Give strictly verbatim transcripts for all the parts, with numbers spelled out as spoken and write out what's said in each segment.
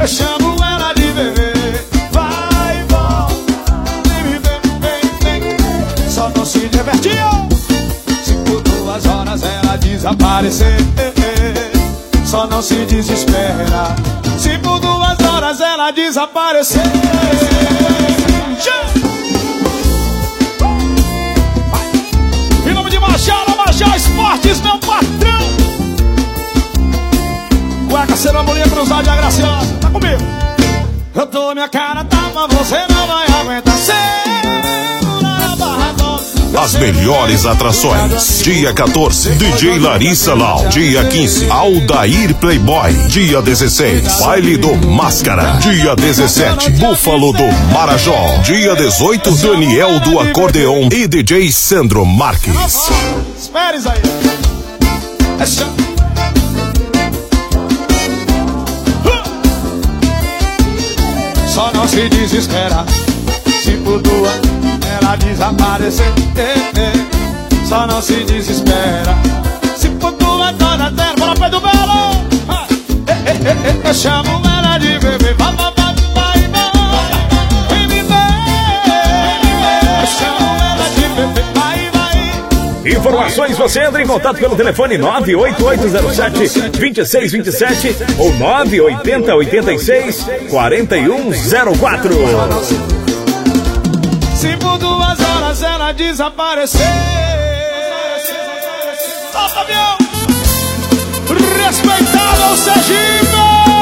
eu chamo ela de bebê. Vai, volta, vem, vem, vem, vem. Só não se divertiu se por duas horas ela desaparecer. Só não se desespera se por duas horas ela desaparecer. Em nome de Majara, Majara Esportes, meu patrão. Cueca, será bolinha cruzada de agraciosa. Tá comigo. Eu dou minha cara, tá, mas você não vai aguentar. Segura a barra nova. As melhores atrações. Dia quatorze, D J Larissa Lau. Dia quinze, Aldair Playboy. Dia dezesseis, Baile do Máscara. Dia dezessete, Búfalo do Marajó. Dia dezoito, Daniel do Acordeon e D J Sandro Marques. Espere isso aí. É chão. Só não se desespera se por duas ela desaparecer. Só não se desespera se por duas horas ela... Bora, Pedro Belo! Eu chamo ela de bebê. Vai, vai, vai, vai, vai. Vem me ver. Eu chamo ela de bebê. Vai, vai. Informações, você entra em contato pelo telefone nove oito oito zero sete, dois seis dois sete ou nove oito zero oito seis, quatro um zero quatro. Se por duas horas ela desaparecer. Solta, avião! Respeitável Sergipe!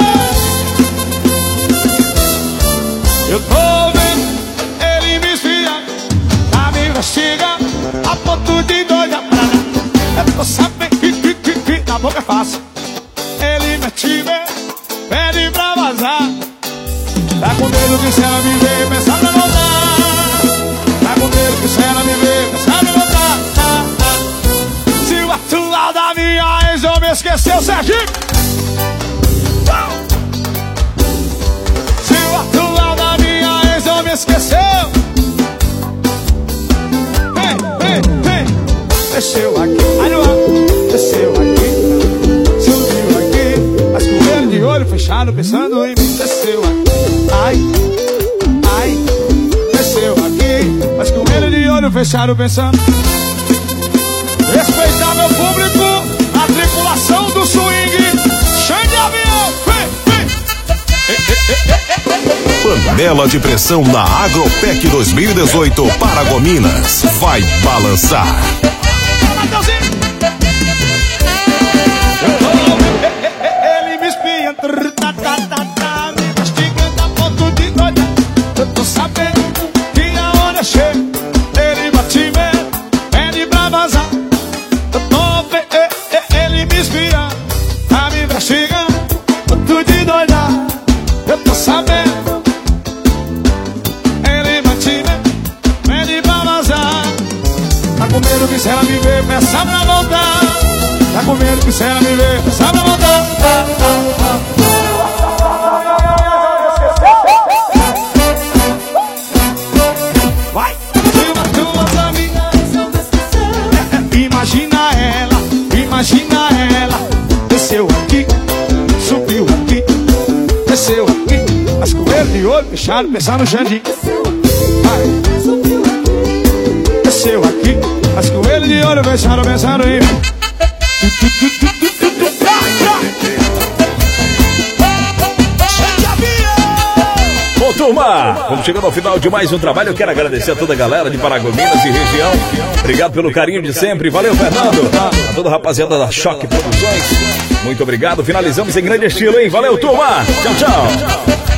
Eu tô vendo ele me espia, tá me investiga a ponto de doida pra dar. Eu tô sabendo que, que, que, que na boca é fácil. Ele me ativa, pede pra vazar. Tá com medo que se ela me ver, pensar pra voltar. Tá com medo que se ela me ver, pensar pra voltar. ah, ah. Se o atual da minha ex eu me esqueceu, Sergipe. Se o atual da minha ex eu me esqueceu. Vem, vem, vem. Desceu aqui, aí no ar. Desceu aqui, subiu aqui, mas com ele de olho fechado pensando em mim. Desceu aqui, ai, ai. Desceu aqui, mas com ele de olho fechado pensando. Respeitar meu público, a tripulação do swing. Chame de avião, vem, vem. Panela de pressão na Agropec dois mil e dezoito Paragominas. Vai balançar. Ele me espia, tá, tá, tá, tá, me investigando a ponto de doida. Eu tô sabendo que a hora chega. Ele bate mesmo, pede pra vazar. Eu tô vendo, ele me espia, tá me investigando a ponto de doida. Eu tô sabendo, ele bate mesmo, pede pra vazar. Tá com medo que se ela me ver, peça pra voltar. Tá com medo que se ela me ver, peça pra voltar. Vai! Tuas amigas, imagina ela, imagina ela. Desceu aqui, subiu aqui, desceu aqui, mas com ele de olho fechado, pensar no jardim. Vai! Desceu aqui, mas com ele de olho fechado, pensando em mim. Bom, turma, vamos chegando ao final de mais um trabalho. Eu quero agradecer a toda a galera de Paragominas e região. Obrigado pelo carinho de sempre. Valeu, Fernando. A toda a rapaziada da Choque Produções. Muito obrigado. Finalizamos em grande estilo, hein? Valeu, turma. Tchau, tchau.